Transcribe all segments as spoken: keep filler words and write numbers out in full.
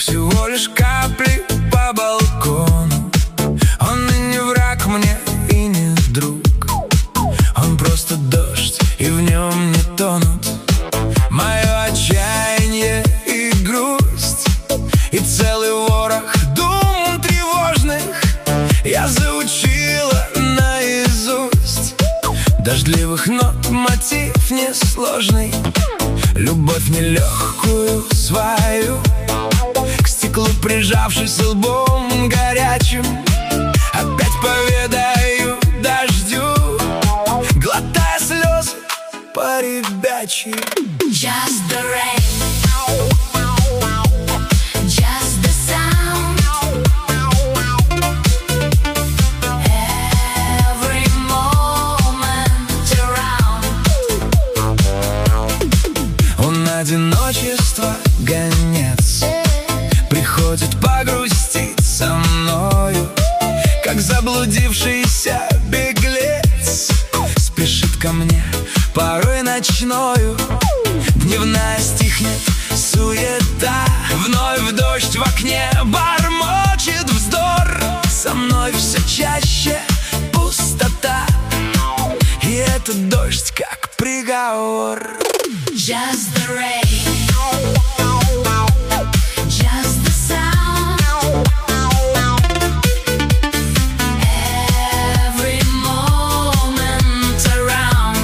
всего лишь капли по балкону. Он и не враг мне, и не друг. Он просто дождь, и в нем не тонут мое отчаяние и грусть, и целый ворох дум тревожных я заучила наизусть. Дождливых нот мотив несложный, любовь нелегкую свою, к стеклу прижавшись лбом горячим, опять поведаю дождю, глотая слезы по-ребячьи. Just the rain, just the sound, every moment around. Он одиночество гонец, приходит погрустить со мною, как заблудившийся беглец. Спешит ко мне порой ночною, дневная стихнет суета, вновь дождь в окне бормочет вздор. Со мной все чаще пустота, и этот дождь как приговор. Just the rain, just the sound, every moment around.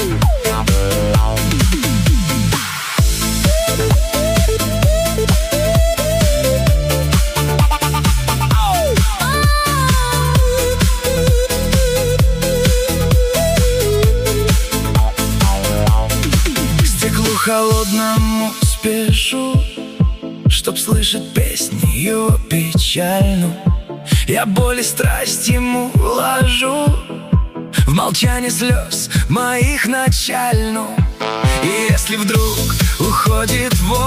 К стеклу холодному спешу, чтоб слышать песню его печальну. Я боль и страсть ему ложу в молчании слез моих начальну. И если вдруг уходит вон